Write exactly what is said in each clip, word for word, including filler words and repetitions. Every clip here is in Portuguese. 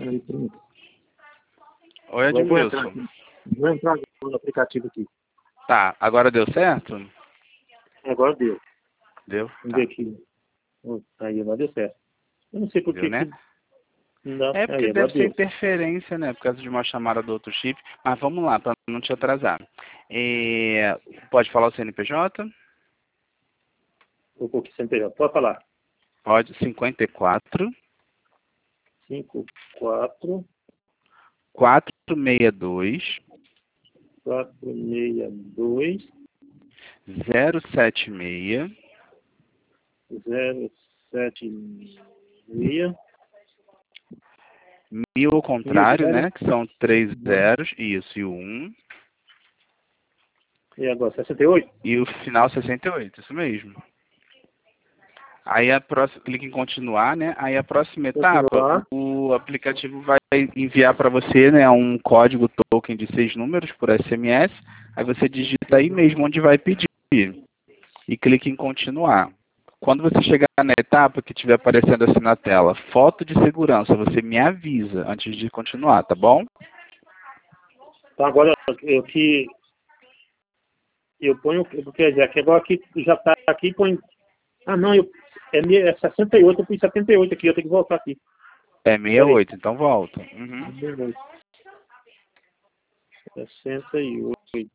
Aí, pronto. Oi, Agora eu vou entrar Admilson. aqui. Vou entrar no aplicativo aqui. Tá, agora deu certo? Agora deu. Deu? Vamos Tá. ver aqui. Hum, Aí, agora deu certo. Eu não sei por Deu, que né? que não dá. É porque Aí, agora deve ser deu. interferência, né? Por causa de uma chamada do outro chip. Mas vamos lá, para não te atrasar. É, pode falar o C N P J? Vou pôr aqui C N P J. Pode falar. Pode. cinquenta e quatro, cinco, quatro, quatrocentos e sessenta e dois, quatro, seis, dois, zero sete seis, zero, sete, seis. mil ao Mil, contrário, zero. né? Que são três zeros, isso, e o um. E agora, sessenta e oito? E o final sessenta e oito, isso mesmo. Aí a próxima, clica em continuar, né? Aí a próxima etapa, Continuar. o aplicativo vai enviar para você, né, um código token de seis números por S M S. Aí você digita aí mesmo onde vai pedir e clica em continuar. Quando você chegar na etapa que estiver aparecendo assim na tela, foto de segurança, você me avisa antes de continuar, tá bom? Então agora eu que eu ponho, quer dizer, aqui agora aqui já está aqui, põe. Ah não, eu, é, mi- é sessenta e oito, eu pus setenta e oito aqui, eu tenho que voltar aqui. É sessenta e Peraí. oito, então volta. Uhum. sessenta e oito.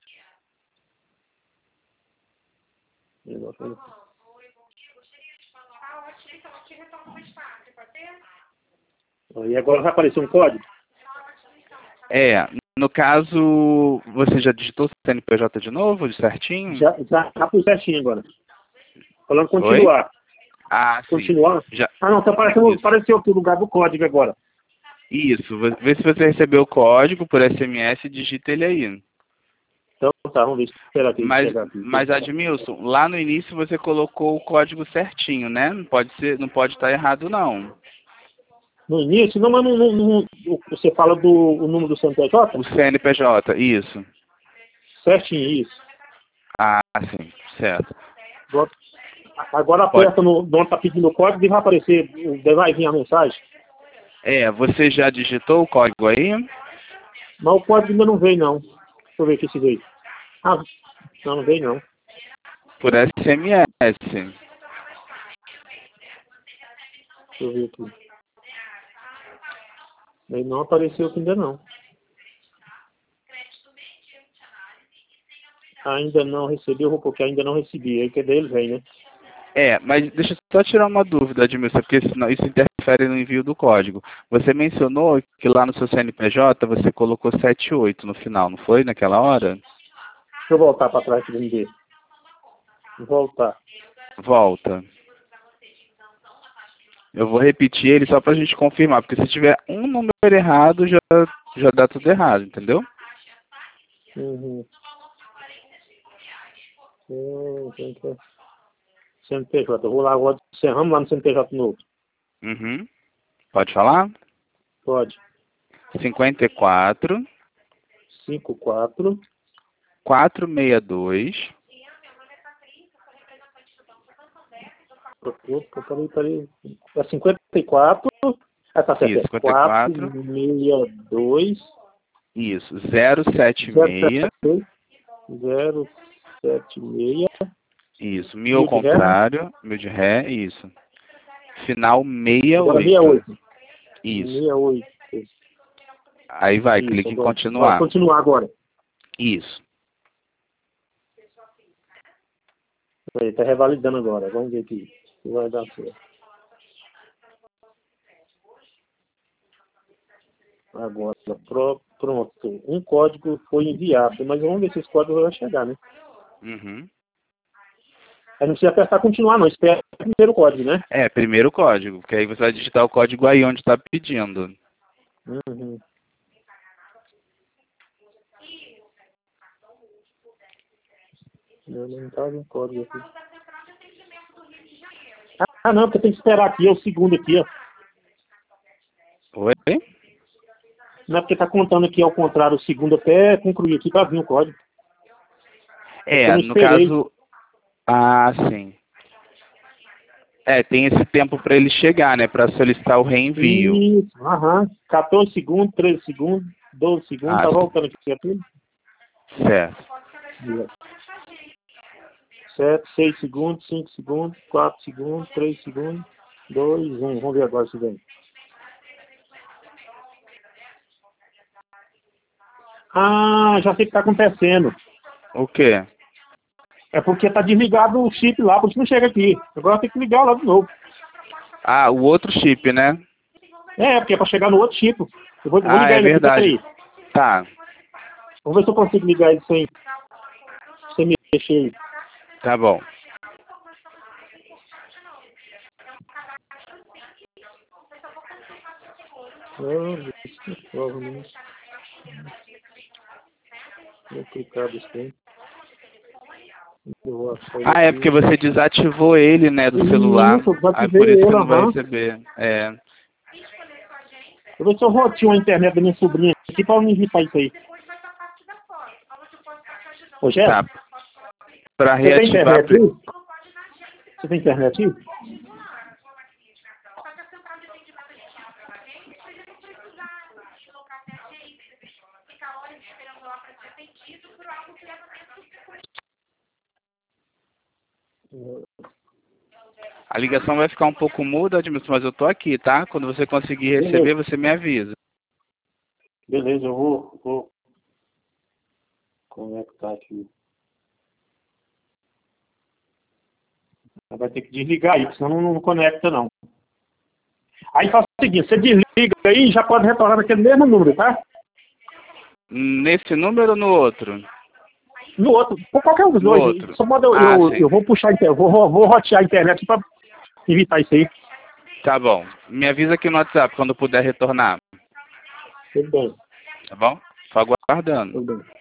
E agora vai aparecer um código? É, no caso, você já digitou o C N P J de novo, de certinho? Já já tá por certinho agora. Falando Oi? continuar. Ah, sim. Continuar. Já. Ah não, tá aparecendo, Isso. apareceu aqui o lugar do código agora. Isso. Vê se você recebeu o código por S M S e digita ele aí. Então tá, vamos ver. Espera aqui, Mas, chegar aqui. mas Admilson, lá no início você colocou o código certinho, né? Não pode ser, não pode estar errado não. No início, não, mas não, não, não- você fala do o número do C N P J? O C N P J, isso. Certinho, isso. Ah, sim, certo. Agora, agora Pode. aperta no, onde está pedindo o código e vai aparecer, vai vir a mensagem. É, você já digitou o código aí? Mas o código ainda não veio, não. Deixa eu ver aqui se veio. Ah, não, não veio, não. Por S M S. Deixa eu ver aqui. Ele não apareceu aqui ainda, não. Ainda não recebi, eu vou porque ainda não recebi. Aí que é deles, vem, né? É, mas deixa eu só tirar uma dúvida, Admilson, porque senão isso interfere no envio do código. Você mencionou que lá no seu C N P J você colocou sete oito no final, não foi? Naquela hora? Deixa eu voltar para trás para ver. Voltar. Volta. Eu vou repetir ele só pra gente confirmar, porque se tiver um número errado, já, já dá tudo errado, entendeu? Uhum. Hum, tem que- C N P J. Eu vou lá agora. Encerramos lá no C N P J novo. Uhum. Pode falar? Pode. cinquenta e quatro, cinco, quatro. quatrocentos e sessenta e dois, Peraí, peraí. É cinquenta e quatro. Ah, tá certo. isso, É cinquenta e quatro, quatro, seis, dois, isso, zero sete zero, seis, sete, zero, sete, seis. isso, mil ao Mil de ré, né? contrário, mil de ré, isso. Final sessenta e Agora oito, sessenta e oito. isso. sessenta e oito. Aí vai, Isso, clique em agora. Agora, continuar, continuar agora. isso. Peraí, tá revalidando agora. Vamos ver aqui se vai dar certo. Agora, pro- pronto. Um código foi enviado, mas vamos ver se esse código vai chegar, né? Uhum. A gente não precisa apertar continuar, não. Espera o primeiro código, né? É, primeiro o código, porque aí você vai digitar o código aí onde está pedindo. Uhum. Não, não tá no código aqui. Ah, não, porque tem que esperar aqui, é o segundo aqui, ó. Oi? Não é porque tá contando aqui ao contrário o segundo até concluir aqui para vir o código. É que eu É, não no esperei. caso... Ah, sim. É, tem esse tempo para ele chegar, né? Para solicitar o reenvio. Isso, aham. quatorze segundos, treze segundos, doze segundos, Ah, tá voltando aqui, é tudo? certo. sete, seis segundos, cinco segundos, quatro segundos, três segundos, dois, um. Vamos ver agora se vem. Ah, já sei o que tá acontecendo. O quê? É porque tá desligado o chip lá, por isso não chega aqui. Agora tem que ligar lá de novo. Ah, o outro chip, né? É, porque é pra chegar no outro chip. Eu vou, vou Ah, ligar é ele aqui, verdade. peraí. Tá, Vamos ver se eu consigo ligar ele sem, sem mexer. tá bom. Ah, provavelmente. Vou clicar assim. Eu vou achar ele Ah, é aqui. porque você desativou ele, né, do celular. Isso, eu Aí desativei por isso que ele, não vai aham. receber. É. Eu vou ver se eu roteio a internet da minha sobrinha aqui pra me irritar isso aí. Ô, Jéssica, Tá. Para você tem reativar. internet aí? Você tem internet aí? A ligação vai ficar um pouco muda, Admilson, mas eu tô aqui, tá? Quando você conseguir receber, Beleza. você me avisa. Beleza, eu vou, vou conectar aqui. Vai ter que desligar aí, senão não, não conecta não. Aí faz o seguinte, você desliga aí e já pode retornar naquele mesmo número, tá? Nesse número ou no outro? No outro, por qualquer um dos No dois. outro. Só manda eu, Ah, eu, sim. eu vou puxar a internet, vou, vou rotear a internet pra evitar isso aí. Tá bom. Me avisa aqui no WhatsApp quando puder retornar. Tudo bem, Tá bom? Tô aguardando. tudo bem.